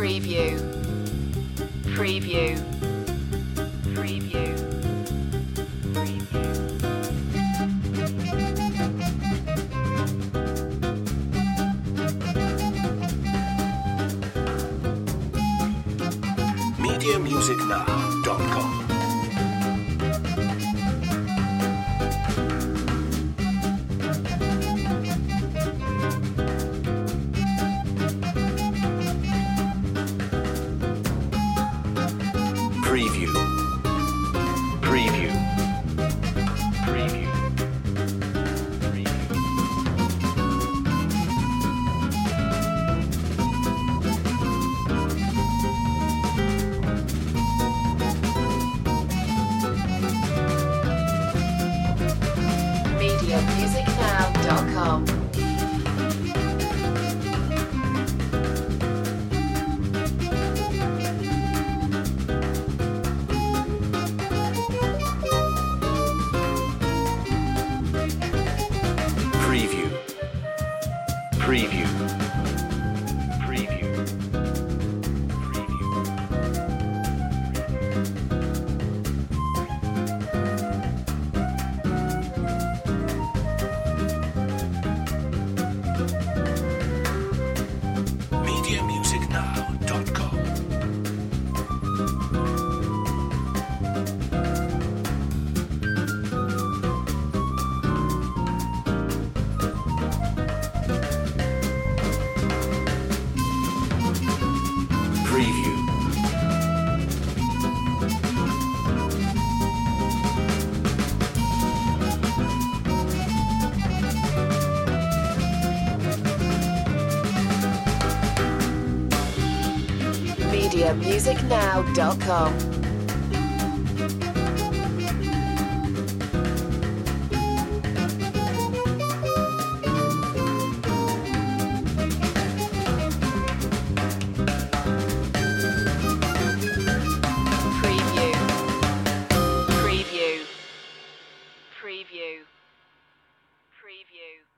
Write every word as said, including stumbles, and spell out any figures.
Preview. Preview. Preview. media music now dot com Preview. Preview. Preview. media music now dot com. Preview. Preview. Preview. media music now dot com Preview. media music now dot com. Preview. Preview. Preview. Preview.